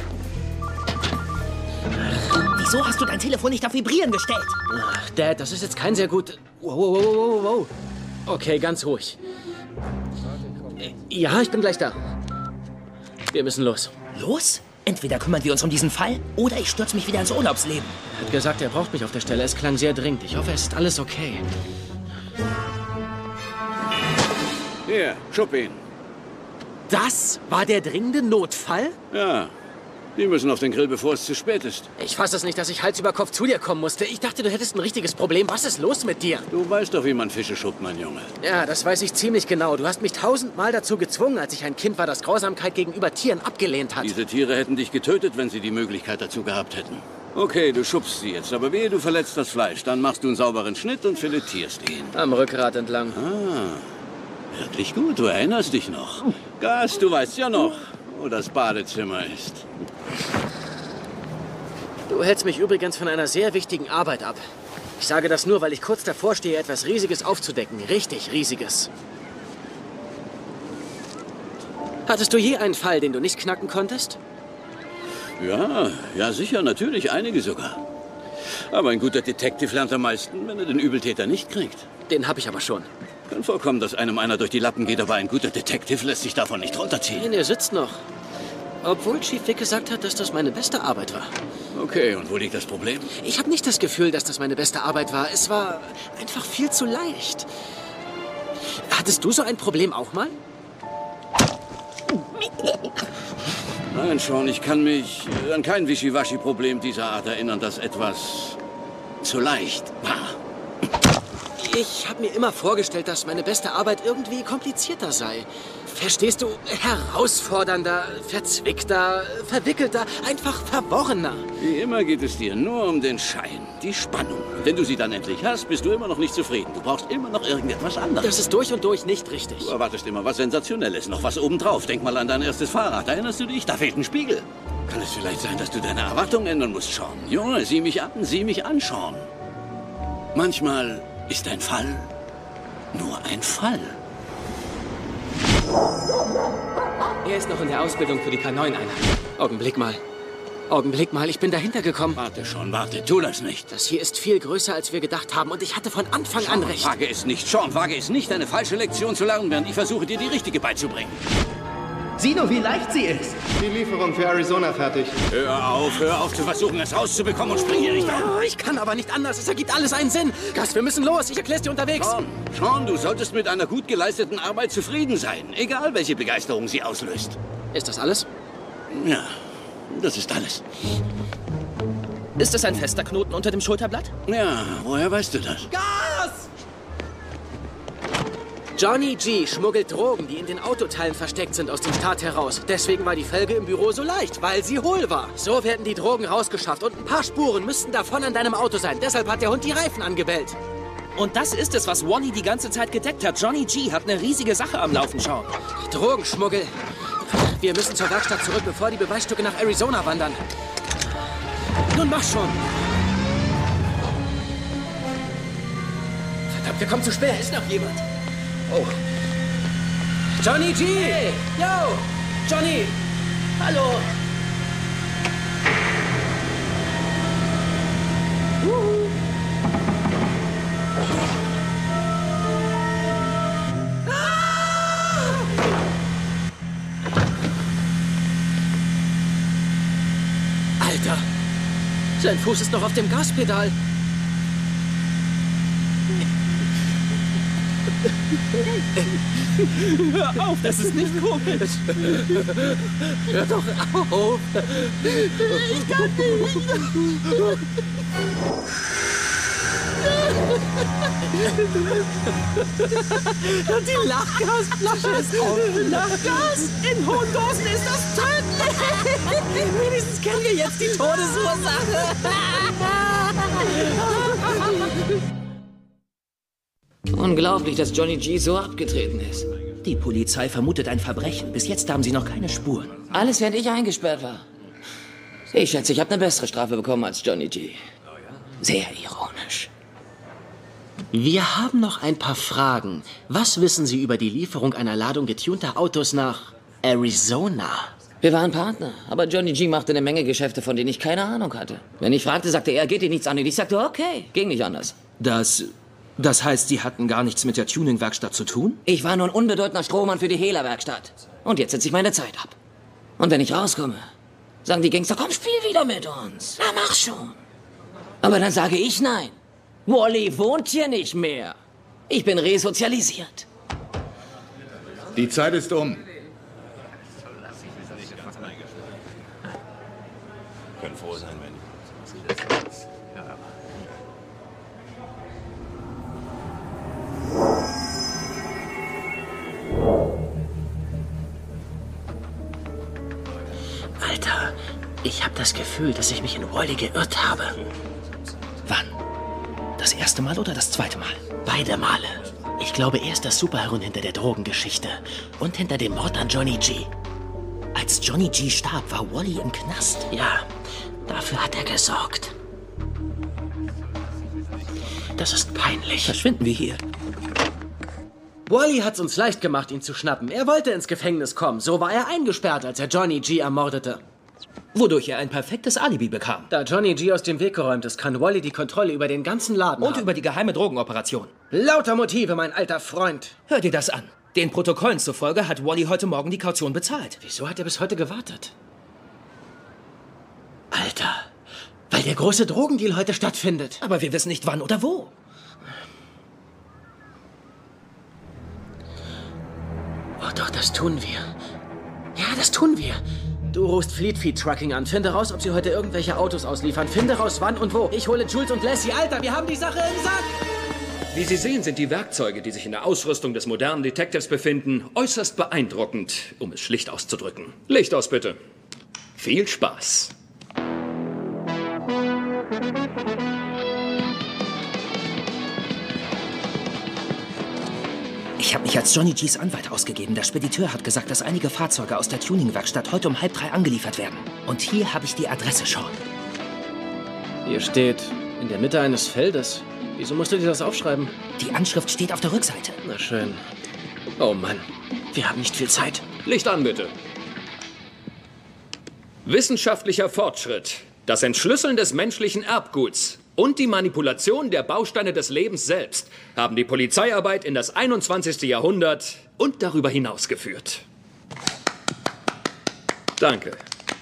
Speaker 6: Wieso hast du dein Telefon nicht auf Vibrieren gestellt?
Speaker 3: Ach, Dad, das ist jetzt kein sehr gut... Wow, wow, wow, wow, wow. Okay, ganz ruhig. Ja, ich bin gleich da. Wir müssen los.
Speaker 6: Los? Entweder kümmern wir uns um diesen Fall, oder ich stürze mich wieder ins Urlaubsleben.
Speaker 3: Er hat gesagt, er braucht mich auf der Stelle. Es klang sehr dringend. Ich hoffe, es ist alles okay.
Speaker 2: Hier, schupp ihn.
Speaker 3: Das war der dringende Notfall?
Speaker 2: Ja. Die müssen auf den Grill, bevor es zu spät ist.
Speaker 3: Ich fasse es nicht, dass ich Hals über Kopf zu dir kommen musste. Ich dachte, du hättest ein richtiges Problem. Was ist los mit dir?
Speaker 2: Du weißt doch, wie man Fische schuppt, mein Junge.
Speaker 3: Ja, das weiß ich ziemlich genau. Du hast mich tausendmal dazu gezwungen, als ich ein Kind war, das Grausamkeit gegenüber Tieren abgelehnt hat.
Speaker 2: Diese Tiere hätten dich getötet, wenn sie die Möglichkeit dazu gehabt hätten. Okay, du schubst sie jetzt, aber wehe, du verletzt das Fleisch. Dann machst du einen sauberen Schnitt und filetierst ihn.
Speaker 3: Am Rückgrat entlang.
Speaker 2: Ah, wirklich gut. Du erinnerst dich noch. Gas, du weißt ja noch, wo das Badezimmer ist.
Speaker 3: Du hältst mich übrigens von einer sehr wichtigen Arbeit ab. Ich sage das nur, weil ich kurz davor stehe, etwas Riesiges aufzudecken. Richtig Riesiges. Hattest du je einen Fall, den du nicht knacken konntest?
Speaker 2: Ja, ja sicher, natürlich, einige sogar. Aber ein guter Detective lernt am meisten, wenn er den Übeltäter nicht kriegt.
Speaker 3: Den habe ich aber schon.
Speaker 2: Kann vorkommen, dass einem einer durch die Lappen geht, aber ein guter Detective lässt sich davon nicht runterziehen.
Speaker 3: Nein, er sitzt noch. Obwohl Chief Vick gesagt hat, dass das meine beste Arbeit war.
Speaker 2: Okay, und wo liegt das Problem?
Speaker 3: Ich habe nicht das Gefühl, dass das meine beste Arbeit war. Es war einfach viel zu leicht. Hattest du so ein Problem auch mal?
Speaker 2: Nein, Sean, ich kann mich an kein Wischiwaschi-Problem dieser Art erinnern, das etwas zu leicht war.
Speaker 3: Ich habe mir immer vorgestellt, dass meine beste Arbeit irgendwie komplizierter sei. Verstehst du? Herausfordernder, verzwickter, verwickelter, einfach verworrener.
Speaker 2: Wie immer geht es dir nur um den Schein, die Spannung. Und wenn du sie dann endlich hast, bist du immer noch nicht zufrieden. Du brauchst immer noch irgendetwas anderes.
Speaker 3: Das ist durch und durch nicht richtig.
Speaker 2: Du erwartest immer was Sensationelles, noch was obendrauf. Denk mal an dein erstes Fahrrad. Erinnerst du dich? Da fehlt ein Spiegel. Kann es vielleicht sein, dass du deine Erwartungen ändern musst, Sean? Junge, sieh mich an, sieh mich an, Sean. Manchmal ist ein Fall nur ein Fall.
Speaker 3: Er ist noch in der Ausbildung für die K neun Einheit. Augenblick mal. Augenblick mal, ich bin dahinter gekommen.
Speaker 2: Warte schon, warte, tu das nicht.
Speaker 3: Das hier ist viel größer, als wir gedacht haben. Und ich hatte von Anfang
Speaker 2: Sean,
Speaker 3: an recht.
Speaker 2: Wage es nicht, Sean, wage es nicht, eine falsche Lektion zu lernen, während ich versuche, dir die richtige beizubringen.
Speaker 6: Sieh nur, wie leicht sie ist.
Speaker 18: Die Lieferung für Arizona fertig.
Speaker 2: Hör auf, hör auf zu versuchen, es rauszubekommen und spring hier nicht an.
Speaker 3: Oh, ich kann aber nicht anders. Es ergibt alles einen Sinn. Gus, wir müssen los. Ich erklär's dir unterwegs.
Speaker 2: Sean, Sean, du solltest mit einer gut geleisteten Arbeit zufrieden sein. Egal, welche Begeisterung sie auslöst.
Speaker 3: Ist das alles?
Speaker 2: Ja, das ist alles.
Speaker 3: Ist es ein fester Knoten unter dem Schulterblatt?
Speaker 2: Ja, woher weißt du das?
Speaker 3: Gas! Johnny G. schmuggelt Drogen, die in den Autoteilen versteckt sind, aus dem Staat heraus. Deswegen war die Felge im Büro so leicht, weil sie hohl war. So werden die Drogen rausgeschafft und ein paar Spuren müssten davon an deinem Auto sein. Deshalb hat der Hund die Reifen angebellt.
Speaker 6: Und das ist es, was Wally die ganze Zeit gedeckt hat. Johnny G. hat eine riesige Sache am Laufen, schau.
Speaker 3: Drogenschmuggel. Wir müssen zur Werkstatt zurück, bevor die Beweisstücke nach Arizona wandern. Nun mach schon. Verdammt, wir kommen zu spät. Ist noch jemand? Oh. Johnny G! Hey. Yo! Johnny! Hallo! Uhu. Ah! Alter! Sein Fuß ist noch auf dem Gaspedal. Hör auf, das ist nicht komisch. Hör doch auf. Ich kann nicht. Die Lachgasflasche ist offen. Lachgas in hohen Dosen ist das tödlich. Wenigstens kennen wir jetzt die Todesursache.
Speaker 11: Unglaublich, dass Johnny G. so abgetreten ist.
Speaker 6: Die Polizei vermutet ein Verbrechen. Bis jetzt haben sie noch keine Spuren.
Speaker 11: Alles, während ich eingesperrt war. Ich schätze, ich habe eine bessere Strafe bekommen als Johnny G. Sehr ironisch.
Speaker 3: Wir haben noch ein paar Fragen. Was wissen Sie über die Lieferung einer Ladung getunter Autos nach Arizona?
Speaker 11: Wir waren Partner, aber Johnny G. machte eine Menge Geschäfte, von denen ich keine Ahnung hatte. Wenn ich fragte, sagte er, geht dir nichts an. Und ich sagte, okay, ging nicht anders.
Speaker 6: Das... Das heißt, Sie hatten gar nichts mit der Tuning-Werkstatt zu tun?
Speaker 11: Ich war nur ein unbedeutender Strohmann für die Hehler-Werkstatt. Und jetzt setze ich meine Zeit ab. Und wenn ich rauskomme, sagen die Gangster, komm, spiel wieder mit uns. Na, mach schon. Aber dann sage ich nein. Wally wohnt hier nicht mehr. Ich bin resozialisiert.
Speaker 4: Die Zeit ist um.
Speaker 15: Können froh sein, wenn...
Speaker 3: Alter, ich habe das Gefühl, dass ich mich in Wally geirrt habe.
Speaker 6: Wann? Das erste Mal oder das zweite Mal?
Speaker 3: Beide Male. Ich glaube, er ist das Superhirn hinter der Drogengeschichte und hinter dem Mord an Johnny G.
Speaker 6: Als Johnny G. starb, war Wally im Knast.
Speaker 3: Ja, dafür hat er gesorgt. Das ist peinlich.
Speaker 6: Verschwinden wir hier.
Speaker 3: Wally hat's uns leicht gemacht, ihn zu schnappen. Er wollte ins Gefängnis kommen. So war er eingesperrt, als er Johnny G. ermordete.
Speaker 6: Wodurch er ein perfektes Alibi bekam.
Speaker 3: Da Johnny G. aus dem Weg geräumt ist, kann Wally die Kontrolle über den ganzen Laden
Speaker 6: Und
Speaker 3: haben.
Speaker 6: über die geheime Drogenoperation.
Speaker 3: Lauter Motive, mein alter Freund.
Speaker 6: Hör dir das an. Den Protokollen zufolge hat Wally heute Morgen die Kaution bezahlt.
Speaker 3: Wieso hat er bis heute gewartet? Alter, weil der große Drogendeal heute stattfindet.
Speaker 6: Aber wir wissen nicht wann oder wo.
Speaker 3: Oh doch, das tun wir. Ja, das tun wir. Du rufst Fleet Feet Trucking an. Finde raus, ob sie heute irgendwelche Autos ausliefern. Finde raus, wann und wo. Ich hole Jules und Lassie. Alter, wir haben die Sache im Sack.
Speaker 5: Wie Sie sehen, sind die Werkzeuge, die sich in der Ausrüstung des modernen Detectives befinden, äußerst beeindruckend, um es schlicht auszudrücken. Licht aus, bitte. Viel Spaß.
Speaker 6: Ich habe mich als Johnny G.'s Anwalt ausgegeben. Der Spediteur hat gesagt, dass einige Fahrzeuge aus der Tuning-Werkstatt heute um halb drei angeliefert werden. Und hier habe ich die Adresse schon.
Speaker 3: Hier steht, in der Mitte eines Feldes. Wieso musst du dir das aufschreiben?
Speaker 6: Die Anschrift steht auf der Rückseite.
Speaker 3: Na schön. Oh Mann, wir haben nicht viel Zeit.
Speaker 5: Licht an, bitte. Wissenschaftlicher Fortschritt, das Entschlüsseln des menschlichen Erbguts und die Manipulation der Bausteine des Lebens selbst haben die Polizeiarbeit in das einundzwanzigste Jahrhundert und darüber hinaus geführt. Danke.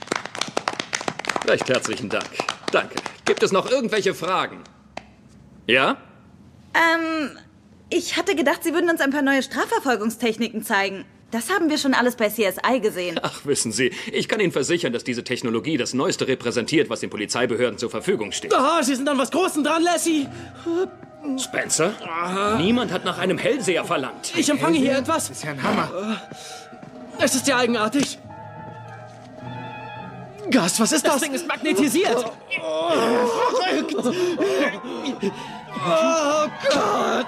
Speaker 5: Recht herzlichen Dank. Danke. Gibt es noch irgendwelche Fragen? Ja?
Speaker 19: Ähm, ich hatte gedacht, Sie würden uns ein paar neue Strafverfolgungstechniken zeigen. Das haben wir schon alles bei C S I gesehen.
Speaker 5: Ach, wissen Sie, ich kann Ihnen versichern, dass diese Technologie das Neueste repräsentiert, was den Polizeibehörden zur Verfügung steht.
Speaker 3: Ah, Sie sind an was Großem dran, Lassie.
Speaker 5: Spencer? Aha. Niemand hat nach einem Hellseher verlangt.
Speaker 3: Ich empfange hier etwas.
Speaker 18: Das ist ja ein Hammer.
Speaker 3: Es ist ja eigenartig. Gas, was ist das?
Speaker 6: Das Ding ist magnetisiert.
Speaker 3: Oh, oh, verrückt. Oh Gott.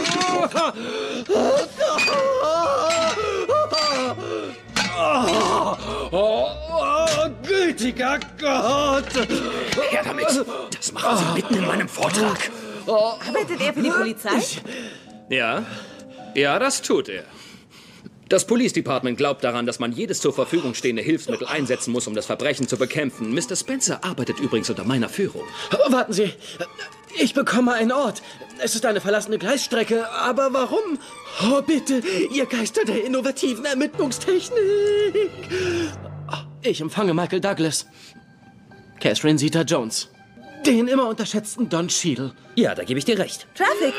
Speaker 3: Oh, oh, oh, gütiger Gott.
Speaker 5: Her damit. Das machen Sie mitten in meinem Vortrag.
Speaker 19: Arbeitet er für die Polizei?
Speaker 5: Ja, ja, das tut er. Das Police Department glaubt daran, dass man jedes zur Verfügung stehende Hilfsmittel einsetzen muss, um das Verbrechen zu bekämpfen. Mister Spencer arbeitet übrigens unter meiner Führung.
Speaker 3: Warten Sie, ich bekomme einen Ort. Es ist eine verlassene Gleisstrecke, aber warum? Oh, bitte, ihr Geister der innovativen Ermittlungstechnik. Ich empfange Michael Douglas. Catherine Zeta-Jones. Den immer unterschätzten Don Cheadle.
Speaker 6: Ja, da gebe ich dir recht.
Speaker 19: Traffic.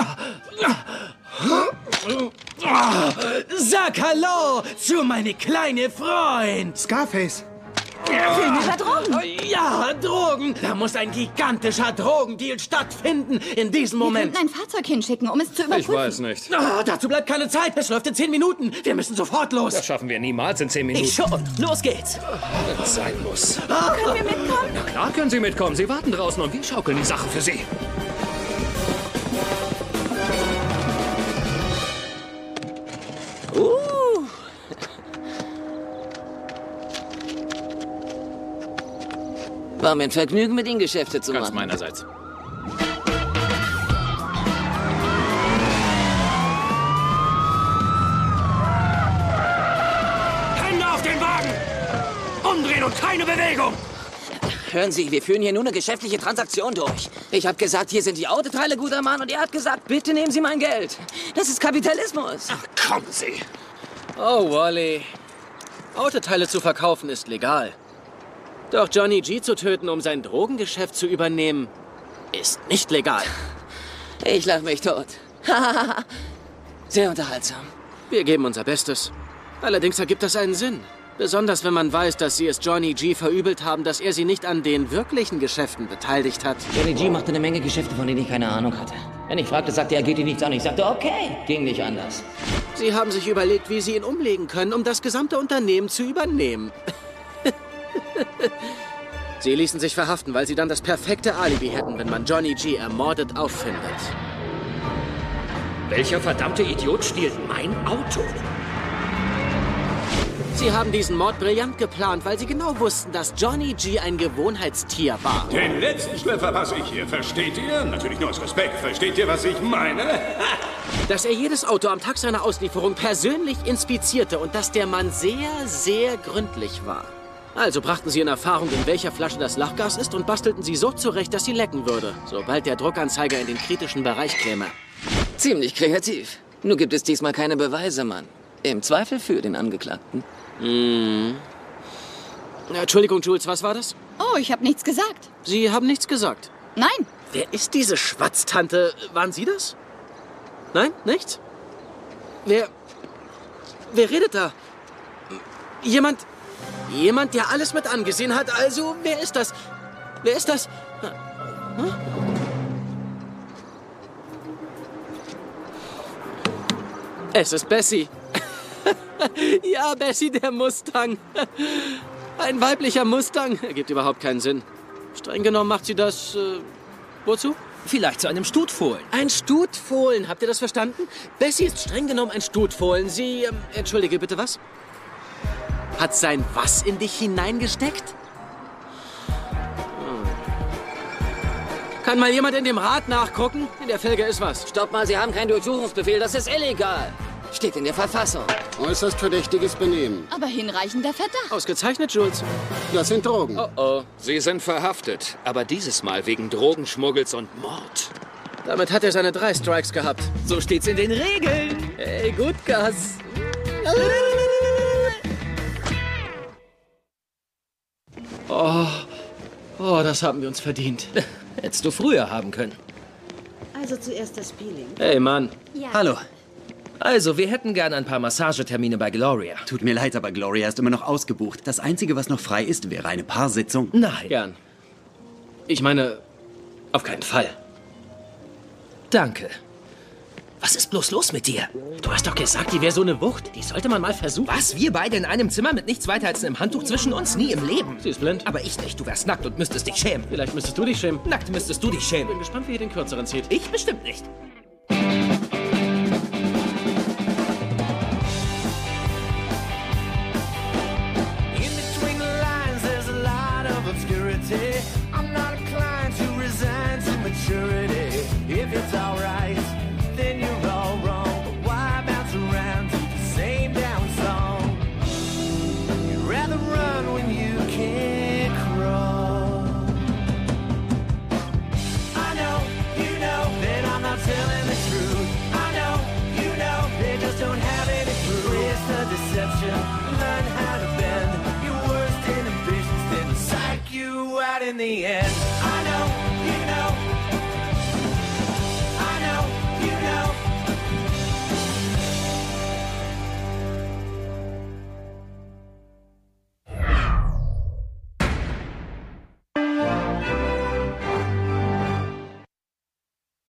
Speaker 3: Sag Hallo zu meine kleine Freund.
Speaker 18: Scarface.
Speaker 19: Filme über Drogen.
Speaker 3: Ja, Drogen. Da muss ein gigantischer Drogendeal stattfinden in diesem Moment.
Speaker 7: Wir könnten ein Fahrzeug hinschicken, um es zu überprüfen.
Speaker 5: Ich weiß nicht.
Speaker 3: Ah, dazu bleibt keine Zeit. Es läuft in zehn Minuten. Wir müssen sofort los.
Speaker 5: Das schaffen wir niemals in zehn Minuten.
Speaker 6: Ich schon. Los geht's.
Speaker 5: Wenn es sein muss.
Speaker 19: Können wir mitkommen?
Speaker 5: Na klar können Sie mitkommen. Sie warten draußen und wir schaukeln die Sache für Sie.
Speaker 11: Uh. War mir ein Vergnügen, mit Ihnen Geschäfte zu machen.
Speaker 5: Ganz meinerseits. Hände auf den Wagen! Umdrehen und keine Bewegung!
Speaker 11: Hören Sie, wir führen hier nur eine geschäftliche Transaktion durch. Ich habe gesagt, hier sind die Autoteile, guter Mann, und er hat gesagt, bitte nehmen Sie mein Geld. Das ist Kapitalismus.
Speaker 5: Ach, kommen Sie!
Speaker 3: Oh, Wally. Autoteile zu verkaufen ist legal. Doch Johnny G zu töten, um sein Drogengeschäft zu übernehmen, ist nicht legal.
Speaker 11: Ich lach mich tot. Sehr unterhaltsam.
Speaker 3: Wir geben unser Bestes. Allerdings ergibt das einen Sinn. Besonders wenn man weiß, dass sie es Johnny G verübelt haben, dass er sie nicht an den wirklichen Geschäften beteiligt hat.
Speaker 11: Johnny G machte eine Menge Geschäfte, von denen ich keine Ahnung hatte. Wenn ich fragte, sagte er, geht ihn nichts an. Ich sagte, okay, ging nicht anders.
Speaker 3: Sie haben sich überlegt, wie sie ihn umlegen können, um das gesamte Unternehmen zu übernehmen. Sie ließen sich verhaften, weil sie dann das perfekte Alibi hätten, wenn man Johnny G ermordet auffindet.
Speaker 5: Welcher verdammte Idiot stiehlt mein Auto?
Speaker 3: Sie haben diesen Mord brillant geplant, weil sie genau wussten, dass Johnny G ein Gewohnheitstier war.
Speaker 15: Den letzten Schliff verpasse ich hier. Versteht ihr? Natürlich nur aus Respekt. Versteht ihr, was ich meine?
Speaker 3: Dass er jedes Auto am Tag seiner Auslieferung persönlich inspizierte und dass der Mann sehr, sehr gründlich war. Also brachten sie in Erfahrung, in welcher Flasche das Lachgas ist und bastelten sie so zurecht, dass sie lecken würde, sobald der Druckanzeiger in den kritischen Bereich käme.
Speaker 11: Ziemlich kreativ. Nur gibt es diesmal keine Beweise, Mann. Im Zweifel für den Angeklagten.
Speaker 3: Hm. Entschuldigung, Jules, was war das?
Speaker 7: Oh, ich habe nichts gesagt.
Speaker 3: Sie haben nichts gesagt?
Speaker 7: Nein.
Speaker 3: Wer ist diese Schwatztante? Waren Sie das? Nein, nichts? Wer... Wer redet da? Jemand... Jemand, der alles mit angesehen hat. Also, wer ist das? Wer ist das? Hm? Es ist Bessie. Ja, Bessie, der Mustang. Ein weiblicher Mustang. Ergibt überhaupt keinen Sinn. Streng genommen macht sie das... Äh, wozu?
Speaker 6: Vielleicht zu einem Stutfohlen.
Speaker 3: Ein Stutfohlen, habt ihr das verstanden? Bessie ist streng genommen ein Stutfohlen. Sie... Ähm, entschuldige, bitte, was? Hat sein was in dich hineingesteckt? Hm. Kann mal jemand in dem Rad nachgucken? In der Felge ist was.
Speaker 11: Stopp mal, Sie haben keinen Durchsuchungsbefehl. Das ist illegal. Steht in der Verfassung.
Speaker 20: Äußerst verdächtiges Benehmen.
Speaker 7: Aber hinreichender Verdacht.
Speaker 3: Ausgezeichnet, Jules.
Speaker 20: Das sind Drogen.
Speaker 5: Oh oh. Sie sind verhaftet. Aber dieses Mal wegen Drogenschmuggels und Mord.
Speaker 3: Damit hat er seine drei Strikes gehabt.
Speaker 6: So steht's in den Regeln.
Speaker 3: Hey, gut, Gas. Oh, das haben wir uns verdient.
Speaker 6: Hättest du früher haben können.
Speaker 19: Also zuerst das Peeling.
Speaker 3: Hey, Mann.
Speaker 7: Ja.
Speaker 13: Hallo.
Speaker 6: Also, wir hätten gern ein paar Massagetermine bei Gloria.
Speaker 13: Tut mir leid, aber Gloria ist immer noch ausgebucht. Das Einzige, was noch frei ist, wäre eine Paarsitzung.
Speaker 6: Nein.
Speaker 3: Gern. Ich meine, auf keinen Fall.
Speaker 6: Danke. Was ist bloß los mit dir?
Speaker 3: Du hast doch gesagt, die wäre so eine Wucht. Die sollte man mal versuchen.
Speaker 6: Was? Wir beide in einem Zimmer mit nichts weiter als einem Handtuch zwischen uns? Nie im Leben.
Speaker 3: Sie ist blind.
Speaker 6: Aber ich nicht. Du wärst nackt und müsstest dich schämen.
Speaker 3: Vielleicht müsstest du dich schämen.
Speaker 6: Nackt müsstest du dich schämen.
Speaker 3: Bin gespannt, wie ihr den Kürzeren zieht.
Speaker 6: Ich bestimmt nicht.
Speaker 21: If it's alright, then you're all wrong. But why bounce around to the same damn song? You'd rather run when you can't crawl. I know, you know that I'm not telling the truth. I know, you know they just don't have any proof. It's the deception. Learn how to bend your worst inhibitions, then psych you out in the end. I know.